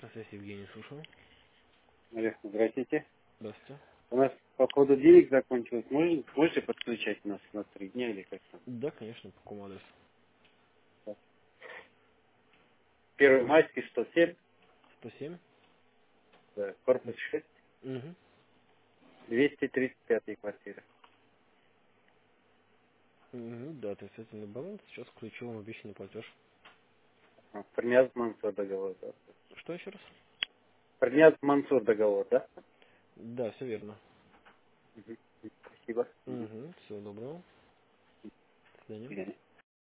На связи Евгений, слушаю. Олег, здравствуйте. Здравствуйте. У нас по поводу денег закончилось. Можете подключать нас на 3 дня или как там? Да, конечно, по какому адресу? Да. 1 майский 107, 107. да, корпус 6, Угу. 235 квартира. Угу, да, отрицательный баланс. Сейчас включу вам обещанный платеж. Принят Мансур договор, да? Что еще раз? Принят Мансур договор, да? Да, все верно. Мгм. Спасибо. Мгм. Угу, всего доброго. До свидания. Извините.